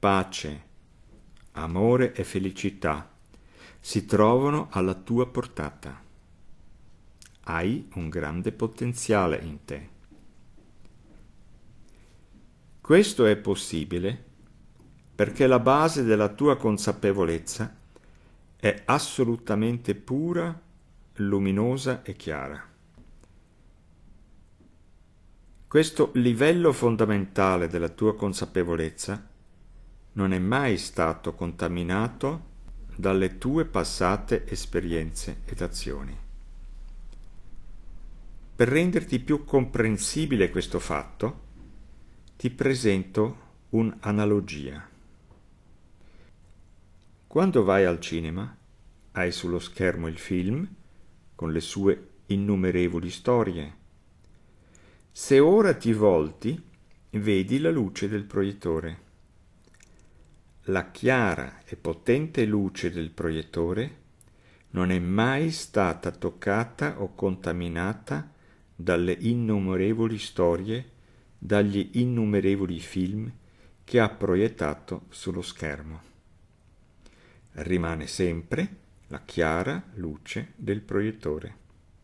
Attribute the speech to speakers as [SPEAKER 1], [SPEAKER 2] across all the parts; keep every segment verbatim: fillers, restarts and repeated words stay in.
[SPEAKER 1] pace, amore e felicità si trovano alla tua portata. Hai un grande potenziale in te. Questo è possibile perché la base della tua consapevolezza è assolutamente pura, luminosa e chiara. Questo livello fondamentale della tua consapevolezza non è mai stato contaminato dalle tue passate esperienze ed azioni. Per renderti più comprensibile questo fatto, ti presento un'analogia. Quando vai al cinema, hai sullo schermo il film con le sue innumerevoli storie. Se ora ti volti, vedi la luce del proiettore. La chiara e potente luce del proiettore non è mai stata toccata o contaminata dalle innumerevoli storie, dagli innumerevoli film che ha proiettato sullo schermo. Rimane sempre la chiara luce del proiettore.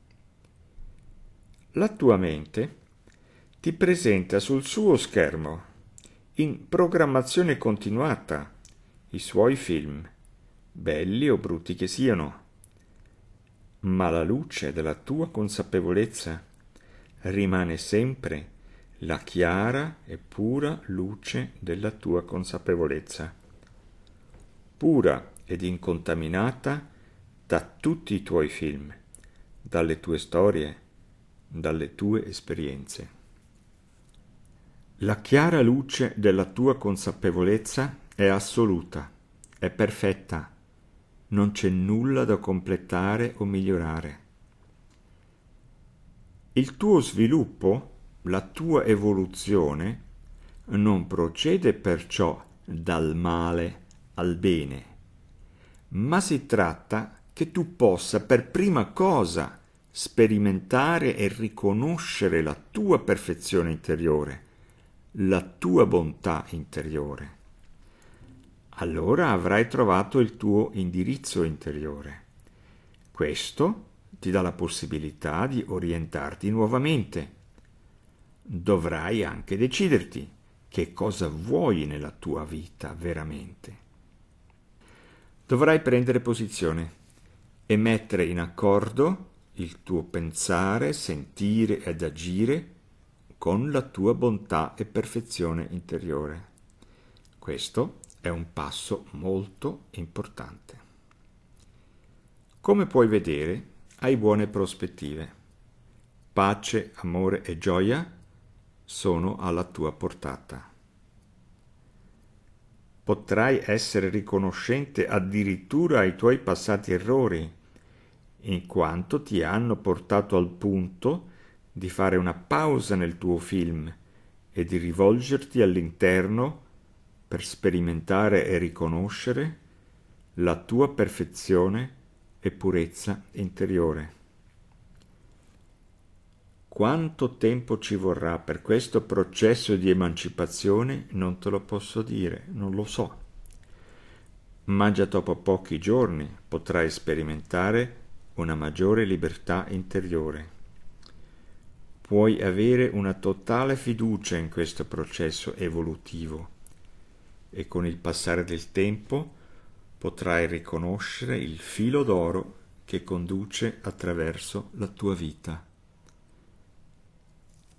[SPEAKER 1] La tua mente ti presenta sul suo schermo, in programmazione continuata, i suoi film, belli o brutti che siano, ma la luce della tua consapevolezza rimane sempre la chiara e pura luce della tua consapevolezza, pura ed incontaminata da tutti i tuoi film, dalle tue storie, dalle tue esperienze. La chiara luce della tua consapevolezza è assoluta, è perfetta, non c'è nulla da completare o migliorare. Il tuo sviluppo, la tua evoluzione, non procede perciò dal male al bene, ma si tratta che tu possa per prima cosa sperimentare e riconoscere la tua perfezione interiore, la tua bontà interiore. Allora avrai trovato il tuo indirizzo interiore. Questo ti dà la possibilità di orientarti nuovamente. Dovrai anche deciderti che cosa vuoi nella tua vita veramente. Dovrai prendere posizione e mettere in accordo il tuo pensare, sentire ed agire con la tua bontà e perfezione interiore. Questo è un passo molto importante. Come puoi vedere, hai buone prospettive. Pace, amore e gioia sono alla tua portata. Potrai essere riconoscente addirittura ai tuoi passati errori, in quanto ti hanno portato al punto di fare una pausa nel tuo film e di rivolgerti all'interno per sperimentare e riconoscere la tua perfezione e purezza interiore. Quanto tempo ci vorrà per questo processo di emancipazione non te lo posso dire, non lo so. Ma già dopo pochi giorni potrai sperimentare una maggiore libertà interiore. Puoi avere una totale fiducia in questo processo evolutivo e con il passare del tempo potrai riconoscere il filo d'oro che conduce attraverso la tua vita.